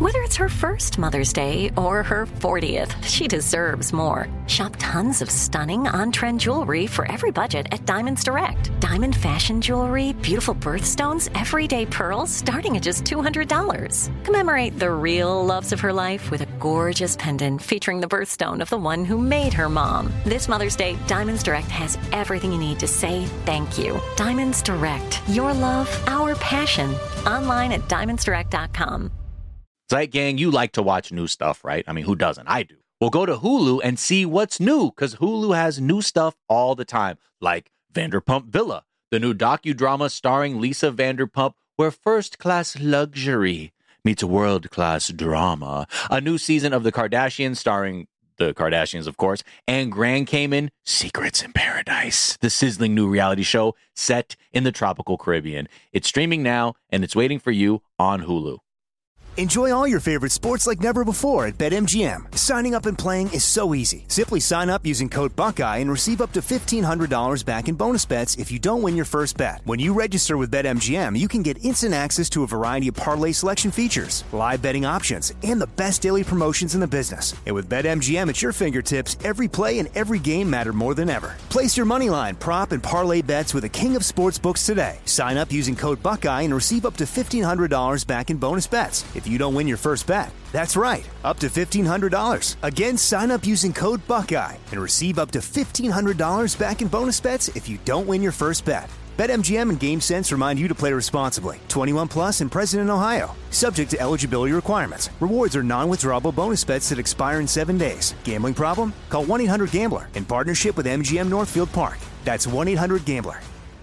Whether it's her first Mother's Day or her 40th, she deserves more. Shop tons of stunning on-trend jewelry for every budget at Diamonds Direct. Diamond fashion jewelry, beautiful birthstones, everyday pearls starting at just $200. Commemorate the real loves of her life with a gorgeous pendant featuring the birthstone of the one who made her mom. This Mother's Day, Diamonds Direct has everything you need to say thank you. Diamonds Direct. Your love, our passion. Online at diamondsdirect.com. Zeit Gang, you like to watch new stuff, right? I mean, who doesn't? I do. Well, go to Hulu and see what's new, because Hulu has new stuff all the time, like Vanderpump Villa, the new docudrama starring Lisa Vanderpump, where first-class luxury meets world-class drama. A new season of The Kardashians starring the Kardashians, of course, and Grand Cayman, Secrets in Paradise, the sizzling new reality show set in the tropical Caribbean. It's streaming now, and it's waiting for you on Hulu. Enjoy all your favorite sports like never before at BetMGM. Signing up and playing is so easy. Simply sign up using code Buckeye and receive up to $1,500 back in bonus bets if you don't win your first bet. When you register with BetMGM, you can get instant access to a variety of parlay selection features, live betting options, and the best daily promotions in the business. And with BetMGM at your fingertips, every play and every game matter more than ever. Place your moneyline, prop, and parlay bets with the king of sportsbooks today. Sign up using code Buckeye and receive up to $1,500 back in bonus bets if you don't win your first bet. That's right, up to $1,500. Again, sign up using code Buckeye and receive up to $1,500 back in bonus bets if you don't win your first bet. BetMGM and GameSense remind you to play responsibly. 21 plus and present in Ohio. Subject to eligibility requirements. Rewards are non-withdrawable bonus bets that expire in 7 days. Gambling problem? Call 1-800-GAMBLER in partnership with MGM Northfield Park. That's 1-800-GAMBLER.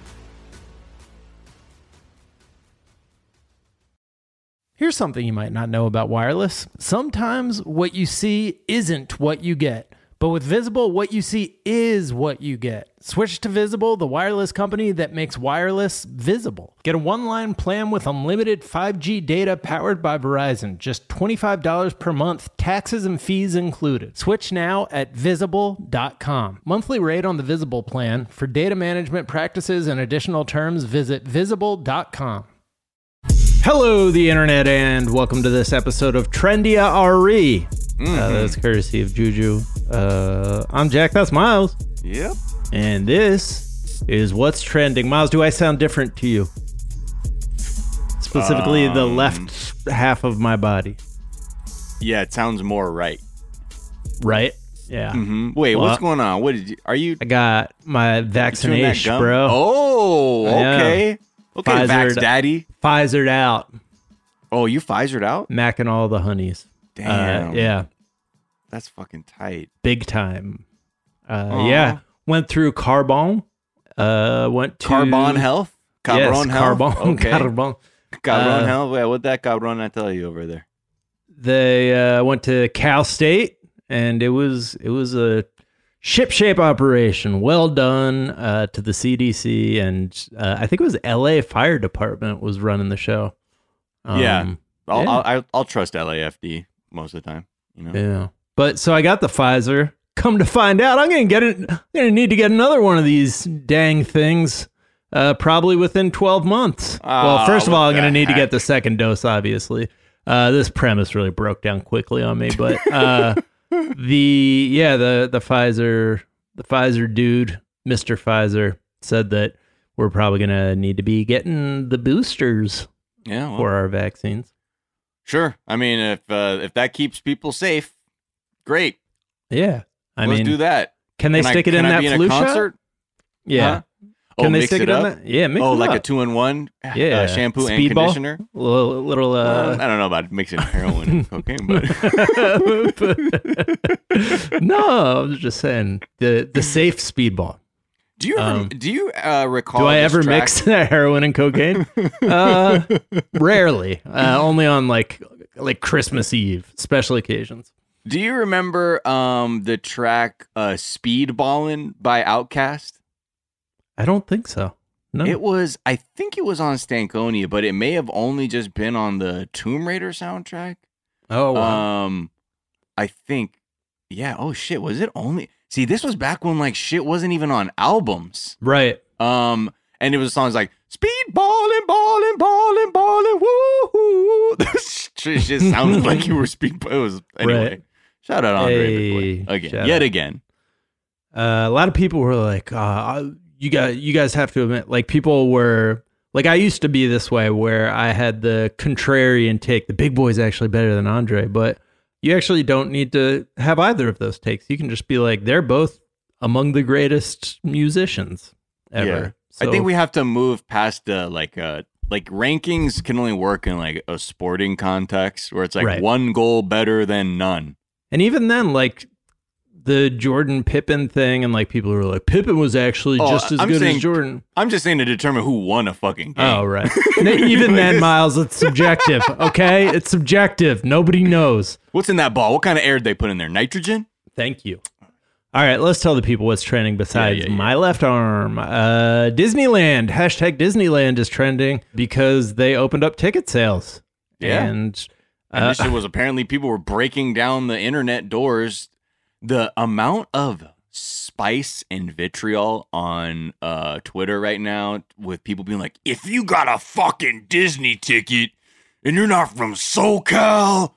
Here's something you might not know about wireless. Sometimes what you see isn't what you get. But with Visible, what you see is what you get. Switch to Visible, the wireless company that makes wireless visible. Get a one-line plan with unlimited 5G data powered by Verizon. Just $25 per month, taxes and fees included. Switch now at Visible.com. Monthly rate on the Visible plan. For data management practices and additional terms, visit Visible.com. Hello, the internet, and welcome to this episode of Trendia RE. That's courtesy of Juju. I'm Jack, that's Miles. Yep. And this is What's Trending. Miles, do I sound different to you? Specifically, the left half of my body. Yeah, it sounds more right. Right? Yeah. Mm-hmm. Wait, what's going on? What did you? Are you? I got my vaccination, bro. Oh, okay. Yeah. Okay, Vax Daddy. Pfizered out. Oh, you Pfizered out? Macking all the honeys. Damn. Yeah. That's fucking tight. Big time. Yeah. Went through Carbon. Went to Carbon Health? Cabron Health? Carbon. Okay. Carbon. Cabron Health? Wait, what'd that Cabron I tell you over there? They went to Cal State, and it was a ship-shape operation. Well done to the CDC, and I think it was LA Fire Department was running the show. I'll trust LAFD most of the time. You know? Yeah. But so I got the Pfizer. Come to find out, I'm gonna need to get another one of these dang things. Probably within 12 months. Well, first of all, I'm gonna need to get the second dose. Obviously, this premise really broke down quickly on me. But the Pfizer dude, Mr. Pfizer, said that we're probably gonna need to be getting the boosters. Yeah, for our vaccines. Sure. I mean, if that keeps people safe, great. Yeah. Let's do that. Can they stick it in that flu shot? Yeah. Huh? Can they mix stick it up? in that? Yeah, mix it up. Like a 2-in-1? Yeah. Shampoo Speedball? and conditioner? Little I don't know about mixing heroin and cocaine, but... No, I was just saying, the safe speedball. Do you recall? Do I ever mix heroin and cocaine? Rarely. Only on like Christmas Eve, special occasions. Do you remember the track "Speedballin'" by Outkast? I don't think so. No. I think it was on Stankonia, but it may have only just been on the Tomb Raider soundtrack. Oh, wow. I think, yeah. Oh shit, was it only? See, this was back when like shit wasn't even on albums. Right. And it was songs like "Speed ballin', ballin', ballin', ballin', woo-hoo." It just sounded like you were speaking. It was anyway. Right. Shout out Andre Hey, McCoy again, shout yet out. again. A lot of people were like, you guys have to admit, like people were like, I used to be this way where I had the contrarian take. The big boy's actually better than Andre, but you actually don't need to have either of those takes. You can just be like, they're both among the greatest musicians ever. Yeah. So, I think we have to move past the like rankings can only work in like a sporting context where it's like Right. one goal better than none. and even then, like the Jordan Pippen thing, and like people were like, Pippen was actually just as I'm good saying- as Jordan. I'm just saying to determine who won a fucking game. Oh, right. Even then, Miles, it's subjective. Okay, it's subjective. Nobody knows. What's in that ball? What kind of air did they put in there? Nitrogen? Thank you. All right, let's tell the people what's trending besides Yeah. my left arm. Disneyland. Hashtag Disneyland is trending because they opened up ticket sales. Yeah. And And this shit was apparently people were breaking down the internet doors. The amount of spice and vitriol on Twitter right now with people being like, if you got a fucking Disney ticket and you're not from SoCal,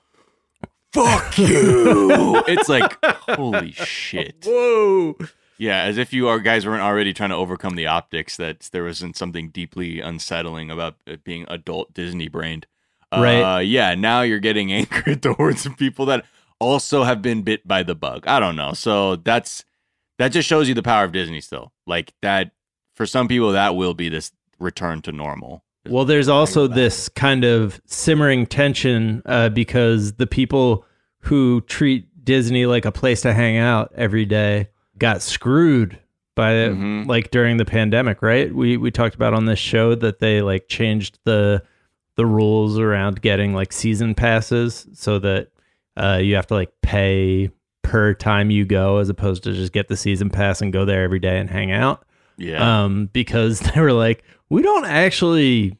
fuck you. It's like, holy shit. whoa. Yeah, as if you guys weren't already trying to overcome the optics that there wasn't something deeply unsettling about it being adult Disney brained. Right. Yeah, now you're getting anchored towards people that also have been bit by the bug. I don't know. So that just shows you the power of Disney still. Like that, for some people, that will be this return to normal. Well, there's also this kind of simmering tension because the people who treat Disney like a place to hang out every day got screwed by like during the pandemic, right? We talked about on this show that they like changed the rules around getting like season passes so that you have to like pay per time you go as opposed to just get the season pass and go there every day and hang out. Yeah. Because they were like, we don't actually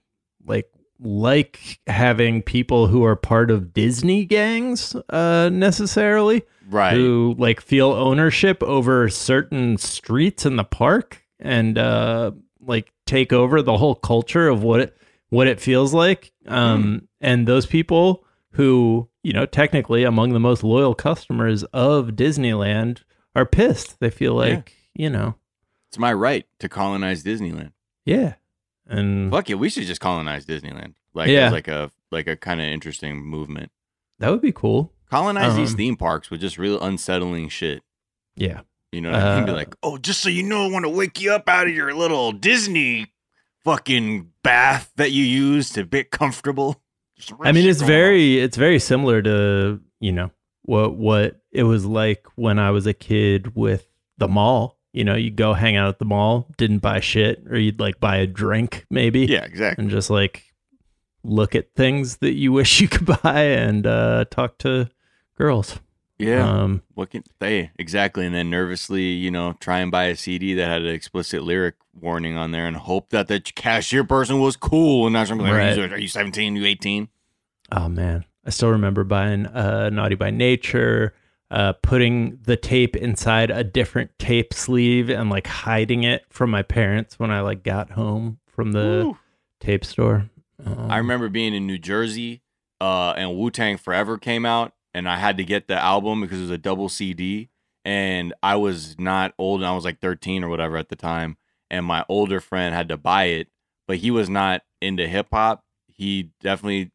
like having people who are part of Disney gangs necessarily, Right. who like feel ownership over certain streets in the park and like take over the whole culture of what it feels like. And those people who, you know, technically among the most loyal customers of Disneyland are pissed. They feel like, you know, It's my right to colonize Disneyland. yeah. And Fuck it, we should just colonize Disneyland. Like, Yeah. as like a kind of interesting movement. that would be cool. Colonize these theme parks with just real unsettling shit. Yeah. You know what I mean? Be like, oh, just so you know, I want to wake you up out of your little Disney fucking bath that you use to get comfortable. Just I mean, shit it's going very similar to, you know, what it was like when I was a kid with the mall. You know, you'd go hang out at the mall, didn't buy shit, or you'd like buy a drink maybe. on. Yeah, exactly. And just like look at things that you wish you could buy and talk to girls. Yeah. What can they exactly? And then nervously, you know, try and buy a CD that had an explicit lyric warning on there and hope that the cashier person was cool and not something like, Right. are you 17? You 18? Oh man, I still remember buying Naughty by Nature, putting the tape inside a different tape sleeve and like hiding it from my parents when I like got home from the Woo. tape store. I remember being in New Jersey and Wu-Tang Forever came out and I had to get the album because it was a double CD and I was not old and I was like 13 or whatever at the time and my older friend had to buy it, but he was not into hip hop. He definitely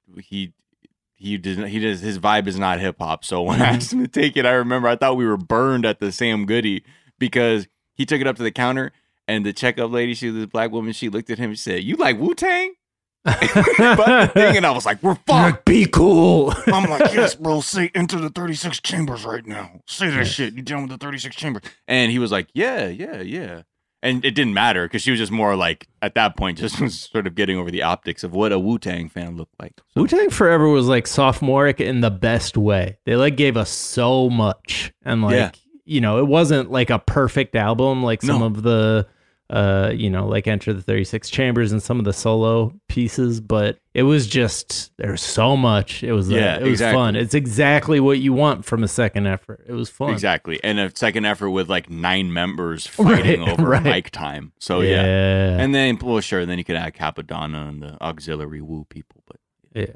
his vibe is not hip hop. So when I asked him to take it, I remember I thought we were burned at the Sam Goody because he took it up to the counter and the checkup lady, she was this black woman, she looked at him and said, "You like Wu-Tang?" But the thing, and I was like, "We're fucked." Be cool. I'm like, "Yes, bro, say Enter the 36 Chambers right now. Say that shit. You down with the 36 Chambers?" And he was like, yeah. And it didn't matter because she was just more like, at that point, just was sort of getting over the optics of what a Wu-Tang fan looked like. So, Wu-Tang Forever was like sophomoric in the best way. They like gave us so much. And like, Yeah. you know, it wasn't like a perfect album like some No. of the, you know, like Enter the 36 Chambers and some of the solo pieces, but it was just, there's so much. It was, Yeah, it was exactly. fun. It's exactly what you want from a second effort. It was fun. exactly. And a second effort with like 9 members fighting Right, over right. mic time. So, Yeah. And then, well, sure, then you could add Capadonna and the auxiliary Wu people. But Yeah.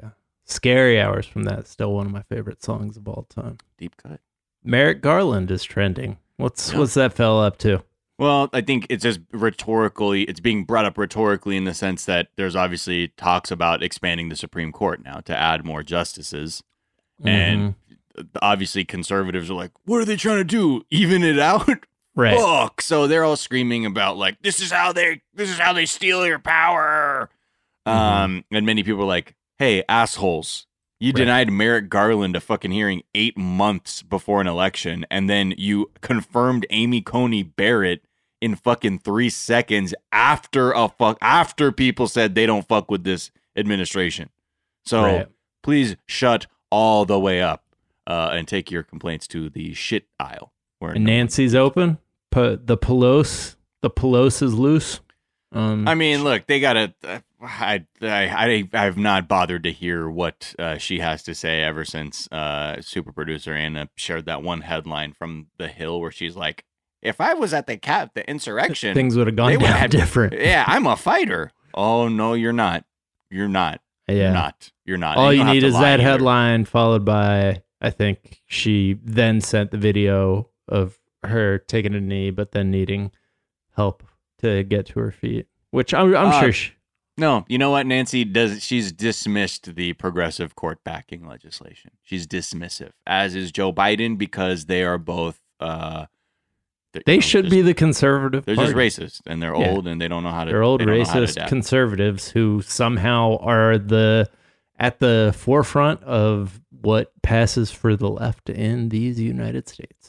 Scary Hours from that, still one of my favorite songs of all time. Deep cut. Merrick Garland is trending. What's that fella up to? Well, I think it's just rhetorically, it's being brought up rhetorically in the sense that there's obviously talks about expanding the Supreme Court now to add more justices. And obviously conservatives are like, what are they trying to do? Even it out? Right. Fuck. So they're all screaming about like, this is how they steal your power. And many people are like, hey, assholes. You denied Merrick Garland a fucking hearing 8 months before an election, and then you confirmed Amy Coney Barrett in fucking 3 seconds after people said they don't fuck with this administration. So please shut all the way up and take your complaints to the shit aisle. Where Nancy's open. The Pelosi is loose. I mean, look, they gotta. I've not bothered to hear what she has to say ever since super producer Anna shared that one headline from The Hill where she's like, "If I was at the insurrection, things would have gone down different." Yeah, I'm a fighter. Oh no, you're not. You're not. Yeah, you're not. All you need is that headline followed by, I think she then sent the video of her taking a knee, but then needing help to get to her feet, which I'm sure she... No, you know what Nancy does? She's dismissed the progressive court backing legislation. She's dismissive, as is Joe Biden, because they are both... they should be the conservative They're party. Just racist, and they're old, and they don't know how to... They're old racist conservatives who somehow are at the forefront of what passes for the left in these United States.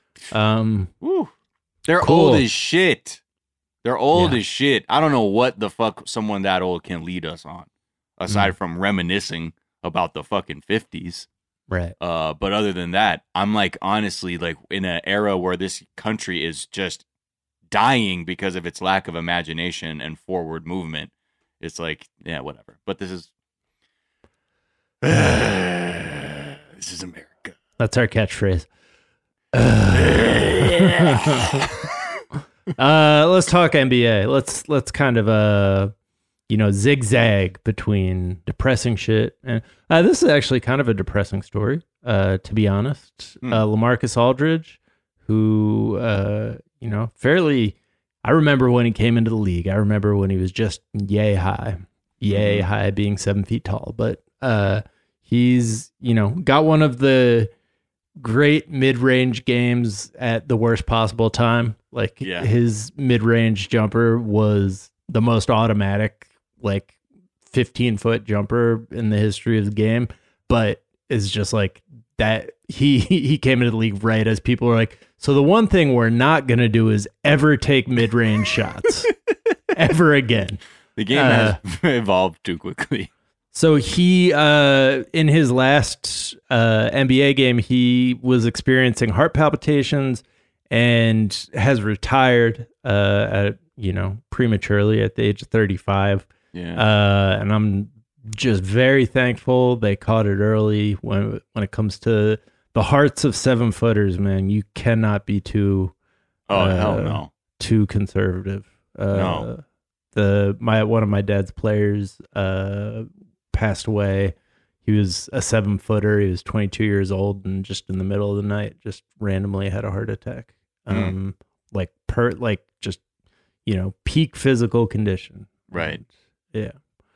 They're old as shit. They're old as shit. I don't know what the fuck someone that old can lead us on, aside from reminiscing about the fucking 50s. Right. But other than that, I'm like, honestly, like in an era where this country is just dying because of its lack of imagination and forward movement. It's like, yeah, whatever. But this is America. That's our catchphrase. Let's talk NBA. Let's kind of zigzag between depressing shit, and this is actually kind of a depressing story, to be honest. LaMarcus Aldridge, who fairly, I remember when he came into the league. I remember when he was just yay high being 7 feet tall, but he's got one of the great mid-range games at the worst possible time. Like his mid-range jumper was the most automatic, like 15-foot jumper in the history of the game, but it's just like that. He came into the league right as people were like, so the one thing we're not going to do is ever take mid-range shots ever again. The game has evolved too quickly. So he, in his last NBA game, he was experiencing heart palpitations and has retired prematurely at the age of 35. Yeah. And I'm just very thankful they caught it early. When it comes to the hearts of 7-footers, man, you cannot be too hell no, too conservative. No. One of my dad's players passed away. He was a 7-footer. He was 22 years old, and just in the middle of the night, just randomly had a heart attack. Peak physical condition. Right. And,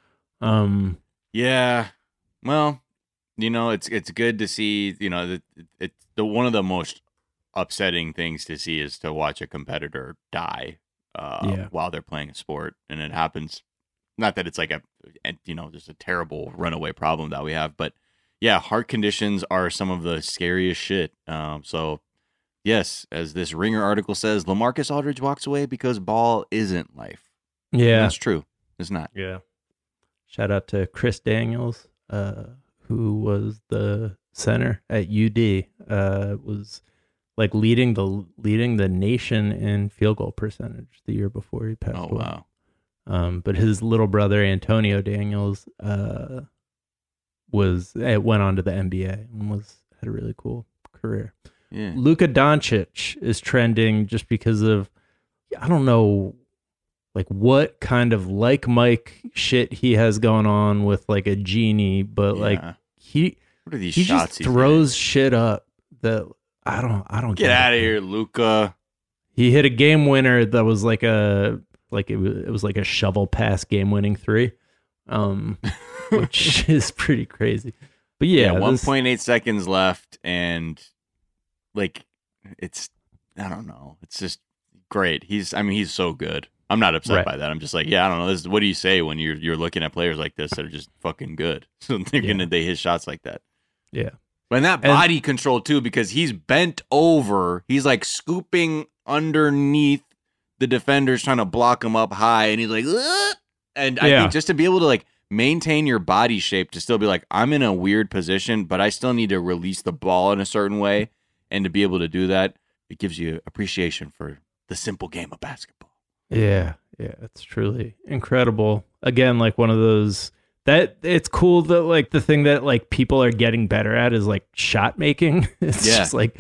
yeah. Well, it's good to see. It's one of the most upsetting things to see is to watch a competitor die while they're playing a sport, and it happens. Not that it's like just a terrible runaway problem that we have, but yeah, heart conditions are some of the scariest shit. So yes, as this Ringer article says, LaMarcus Aldridge walks away because ball isn't life. Yeah, and that's true. It's not. Yeah. Shout out to Chris Daniels, who was the center at UD. Was like leading the nation in field goal percentage the year before he passed away. Wow. But his little brother Antonio Daniels went on to the NBA and had a really cool career. Yeah. Luka Doncic is trending just because of, I don't know, like what kind of like Mike shit he has going on with like a genie, but like he What are these he shots? just throws shit up that I don't get out of here, Luka. He hit a game winner that was it was like a shovel pass game winning 3, which is pretty crazy. But yeah, 1.8 seconds left, and like it's I don't know. It's just great. He's so good. I'm not upset by that. I'm just like, I don't know. What do you say when you're looking at players like this that are just fucking good? So they're they hit shots like that. Yeah. And that body control too, because he's bent over. He's like scooping underneath the defenders, trying to block him up high, and he's like, ugh! And I think just to be able to like maintain your body shape, to still be like, I'm in a weird position, but I still need to release the ball in a certain way, and to be able to do that, it gives you appreciation for the simple game of basketball. Yeah, it's truly incredible. Again, like one of those that it's cool that like the thing that like people are getting better at is like shot making. It's just like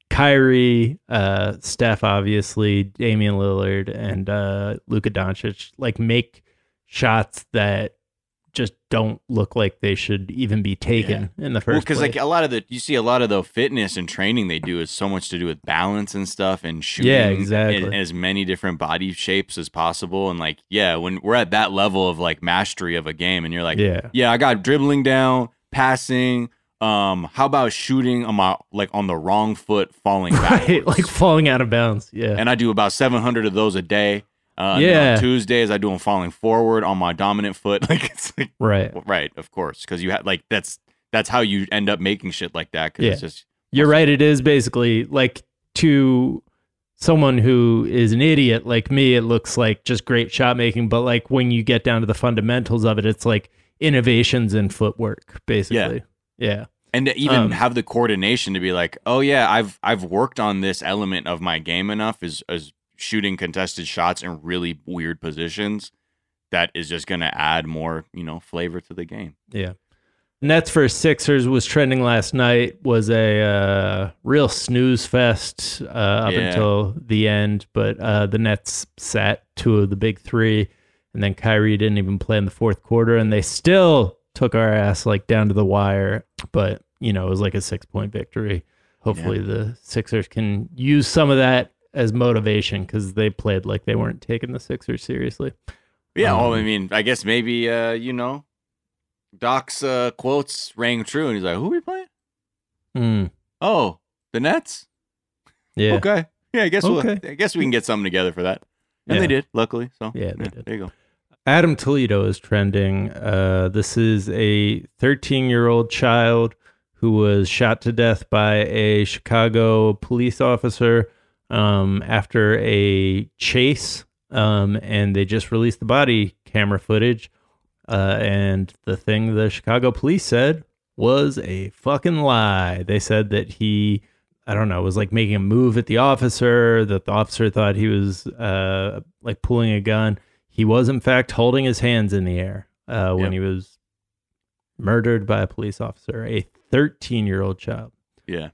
Kyrie, Steph, obviously, Damian Lillard, and Luka Doncic like make shots that just don't look like they should even be taken in the first place. Because like you see a lot of the fitness and training they do is so much to do with balance and stuff, and shooting in as many different body shapes as possible. And like, when we're at that level of like mastery of a game, and you're like, I got dribbling down, passing. How about shooting on the wrong foot, falling backwards, like falling out of bounds? Yeah, and I do about 700 of those a day. On Tuesdays, I do them falling forward on my dominant foot. Like it's like right, of course, because you have like that's how you end up making shit like that. Because it's just you're right. It is basically like to someone who is an idiot like me, it looks like just great shot making. But like when you get down to the fundamentals of it, it's like innovations in footwork, basically. Yeah. And to even have the coordination to be like, oh yeah, I've worked on this element of my game enough as shooting contested shots in really weird positions, that is just going to add more, flavor to the game. Yeah. Nets versus Sixers was trending last night, was a real snooze fest up until the end, but the Nets sat 2 of the big 3, and then Kyrie didn't even play in the fourth quarter, and they still took our ass like down to the wire, but it was like a 6-point victory. Hopefully the Sixers can use some of that as motivation, because they played like they weren't taking the Sixers seriously. Yeah, I guess maybe Doc's quotes rang true, and he's like, "Who are we playing? Oh, the Nets. Yeah. Okay. Yeah, I guess we can get something together for that." And they did, luckily. So they did. There you go. Adam Toledo is trending. This is a 13-year-old child who was shot to death by a Chicago police officer after a chase, and they just released the body camera footage, and the thing the Chicago police said was a fucking lie. They said that he, was like making a move at the officer, that the officer thought he was like pulling a gun. He was in fact holding his hands in the air when he was murdered by a police officer, a 13-year-old child. Yeah.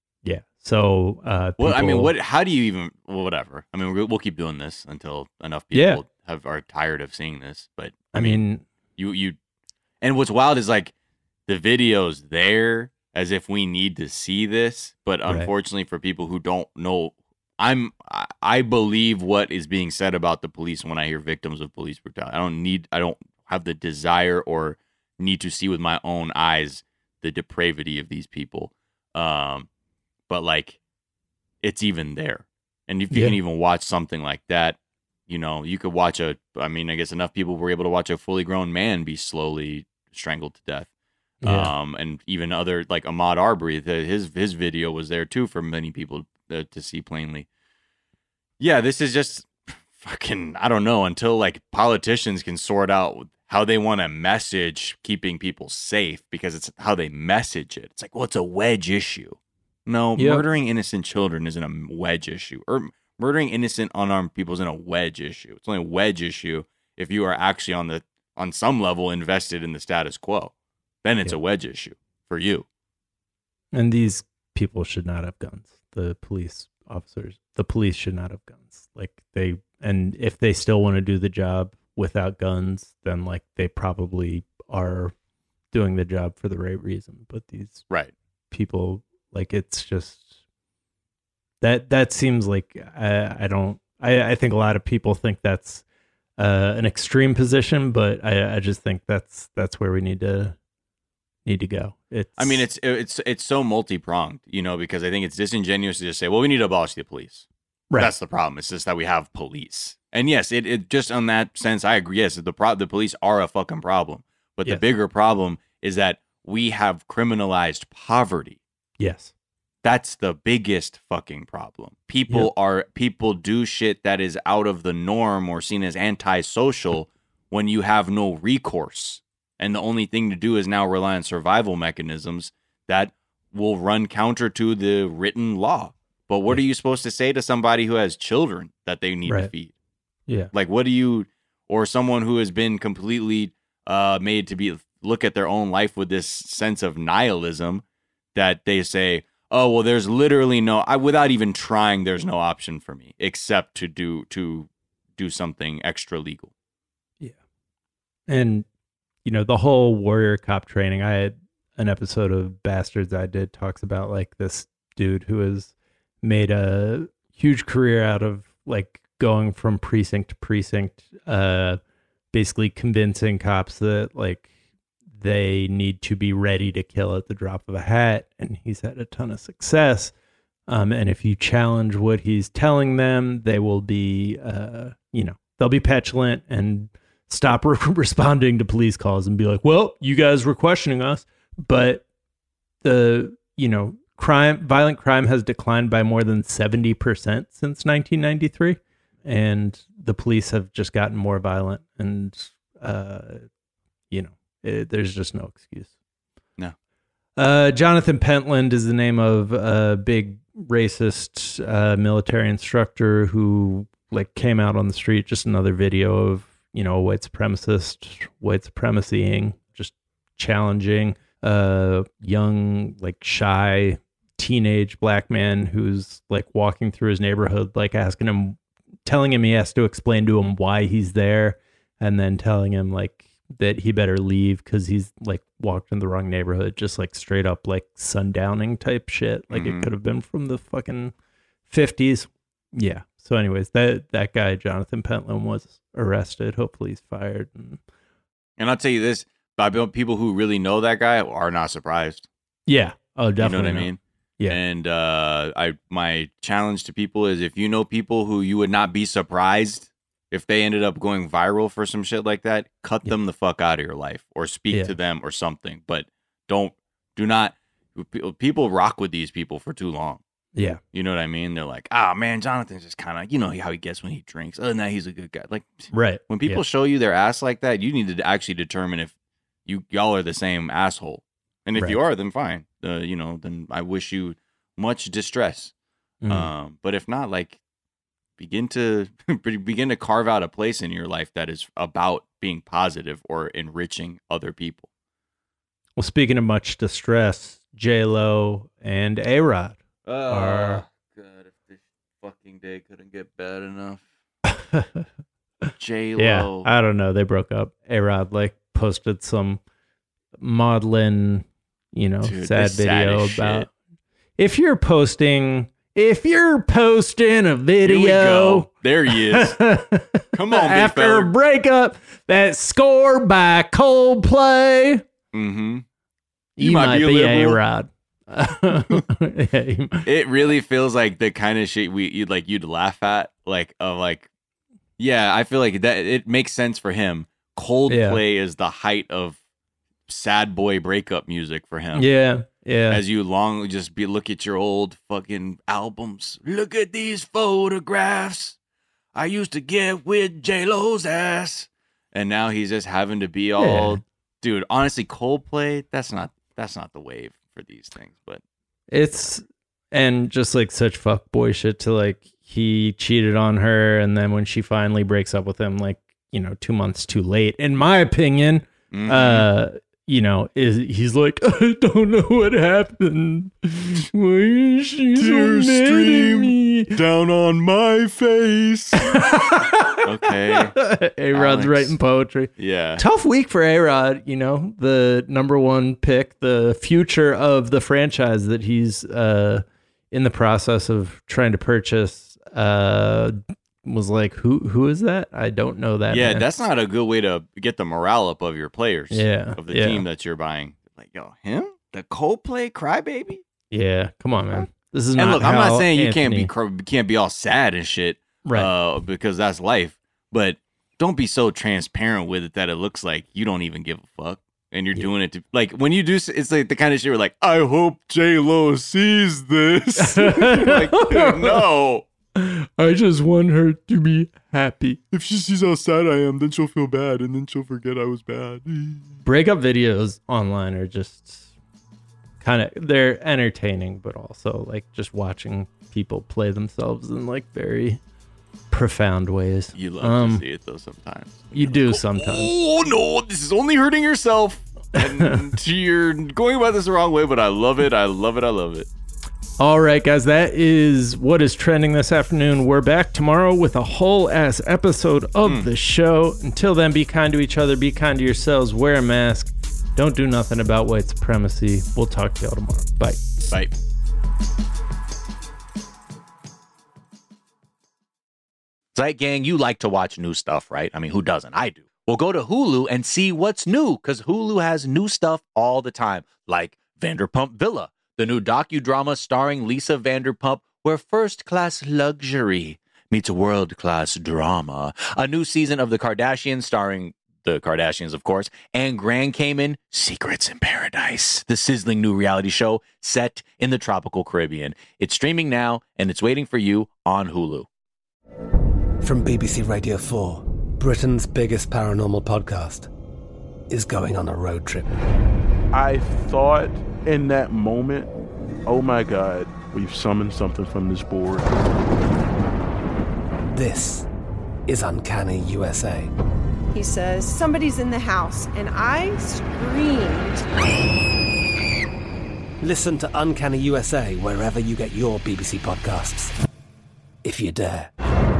So, how do you even? Well, whatever. I mean, we'll keep doing this until enough people are tired of seeing this. But you, and what's wild is like the video's there as if we need to see this, but unfortunately for people who don't know, I believe what is being said about the police when I hear victims of police brutality. I don't have the desire or need to see with my own eyes the depravity of these people. But like, it's even there. And if you can even watch something like that, you could watch I guess enough people were able to watch a fully grown man be slowly strangled to death. And even other, like Ahmaud Arbery, his video was there too for many people to see plainly. Yeah, this is just fucking, I don't know, until like politicians can sort out how they want to message keeping people safe, because it's how they message it. It's like, well, it's a wedge issue. No, murdering innocent children isn't a wedge issue. Or murdering innocent unarmed people isn't a wedge issue. It's only a wedge issue if you are actually on some level invested in the status quo. Then it's a wedge issue for you. And these people should not have guns. The police officers, the police should not have guns. And if they still want to do the job without guns, then like they probably are doing the job for the right reason. But these Right. people, like, it's just that seems like I think a lot of people think that's an extreme position, but I just think that's where we need to go. It's so multi-pronged, because I think it's disingenuous to just say, well, we need to abolish the police. Right. That's the problem. It's just that we have police. And yes, it just on that sense, I agree. Yes, the police are a fucking problem. But the bigger problem is that we have criminalized poverty. Yes. That's the biggest fucking problem. People do shit that is out of the norm or seen as antisocial when you have no recourse. And the only thing to do is now rely on survival mechanisms that will run counter to the written law. But what are you supposed to say to somebody who has children that they need to feed? Yeah. Like, or someone who has been completely made to look at their own life with this sense of nihilism that they say, oh, well, there's literally without even trying, there's no option for me except to do something extra legal. Yeah. And, the whole warrior cop training, I had an episode of Bastards I did talks about like this dude who has made a huge career out of like going from precinct to precinct, basically convincing cops that like they need to be ready to kill at the drop of a hat. And he's had a ton of success. And if you challenge what he's telling them, they will be, they'll be petulant and stop responding to police calls and be like, well, you guys were questioning us. But the, violent crime has declined by more than 70% since 1993. And the police have just gotten more violent. And, there's just no excuse. No. Jonathan Pentland is the name of a big racist military instructor who like came out on the street. Just another video of, a white supremacist, white supremacying, just challenging a young, like shy teenage black man who's like walking through his neighborhood, like telling him he has to explain to him why he's there, and then telling him like that he better leave because he's like walked in the wrong neighborhood, just like straight up like sundowning type shit. Like it could have been from the fucking 50s. Yeah. So anyways, that guy, Jonathan Pentland, was arrested. Hopefully he's fired. And I'll tell you this, people who really know that guy are not surprised. Yeah. Oh, definitely. You know what I mean? Yeah. And my challenge to people is if you know people who you would not be surprised if they ended up going viral for some shit like that, cut them the fuck out of your life or speak to them or something. But do not, people rock with these people for too long. Yeah. You know what I mean? They're like, oh man, Jonathan's just kind of, how he gets when he drinks. Other than that, he's a good guy. Like, right. When people show you their ass like that, you need to actually determine if y'all are the same asshole. And if you are, then fine. Then I wish you much distress. But if not, like, begin to carve out a place in your life that is about being positive or enriching other people. Well, speaking of much distress, J-Lo and A-Rod are... God, if this fucking day couldn't get bad enough. J-Lo. Yeah, I don't know. They broke up. A-Rod like posted some maudlin, Dude, sad video about shit. if you're posting a video. Here we go. There he is. Come on, after big fella. a breakup that's scored by Coldplay. Mm-hmm. You might be liberal. A-Rod. It really feels like the kind of shit you'd laugh at, I feel like that it makes sense for him. Coldplay is the height of sad boy breakup music for him. Yeah. As you look at your old fucking albums. Look at these photographs. I used to get with J-Lo's ass, and now he's just having to be all, dude. Honestly, Coldplay, that's not the wave for these things, but it's just like such fuckboy shit to like he cheated on her, and then when she finally breaks up with him, like 2 months too late, in my opinion, he's like, I don't know what happened. Why is she so mad at me? Down on my face. Okay. A-Rod's writing poetry. Yeah. Tough week for A-Rod, the number one pick, the future of the franchise that he's in the process of trying to purchase. Was like, who is that? I don't know that. Yeah, man. that's not a good way to get the morale up of your players. Yeah, of the team that you're buying. Like, yo, him, the Coldplay crybaby. Yeah, come on, man. This is and not. Look, I'm not saying Anthony... you can't be all sad and shit, right? Because that's life. But don't be so transparent with it that it looks like you don't even give a fuck, and you're doing it to like when you do. It's like the kind of shit where like, I hope J-Lo sees this. Like, dude, no. I just want her to be happy. If she sees how sad I am, then she'll feel bad, and then she'll forget I was bad. Breakup videos online are just they're entertaining, but also like just watching people play themselves in like very profound ways. You love to see it though sometimes. You do sometimes. Oh no, this is only hurting yourself. And you're going about this the wrong way, but I love it. I love it. I love it. All right, guys, that is what is trending this afternoon. We're back tomorrow with a whole ass episode of the show. Until then, be kind to each other, be kind to yourselves, wear a mask, don't do nothing about white supremacy. We'll talk to y'all tomorrow. Bye. Bye. Zeit Gang, you like to watch new stuff, right? I mean, who doesn't? I do. Well, go to Hulu and see what's new, because Hulu has new stuff all the time, like Vanderpump Villa, the new docudrama starring Lisa Vanderpump, where first-class luxury meets world-class drama. A new season of The Kardashians starring the Kardashians, of course, and Grand Cayman, Secrets in Paradise, the sizzling new reality show set in the tropical Caribbean. It's streaming now, and it's waiting for you on Hulu. From BBC Radio 4, Britain's biggest paranormal podcast is going on a road trip. I thought in that moment, oh my God, we've summoned something from this board. This is Uncanny USA. He says, somebody's in the house, and I screamed. Listen to Uncanny USA wherever you get your BBC podcasts, if you dare.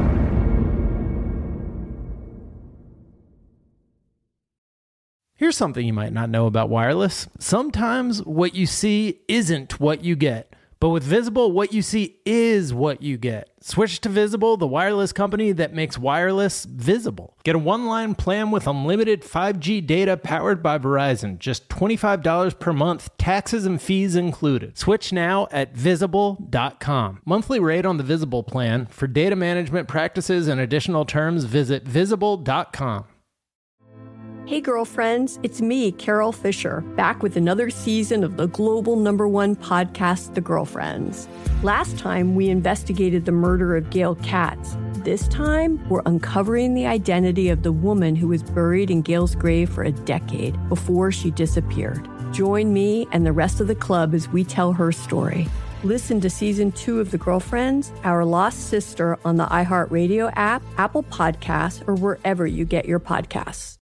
Here's something you might not know about wireless. Sometimes what you see isn't what you get. But with Visible, what you see is what you get. Switch to Visible, the wireless company that makes wireless visible. Get a one-line plan with unlimited 5G data powered by Verizon. Just $25 per month, taxes and fees included. Switch now at Visible.com. Monthly rate on the Visible plan. For data management practices and additional terms, visit Visible.com. Hey girlfriends, it's me, Carol Fisher, back with another season of the global #1 podcast, The Girlfriends. Last time, we investigated the murder of Gail Katz. This time, we're uncovering the identity of the woman who was buried in Gail's grave for a decade before she disappeared. Join me and the rest of the club as we tell her story. Listen to Season 2 of The Girlfriends, Our Lost Sister on the iHeartRadio app, Apple Podcasts, or wherever you get your podcasts.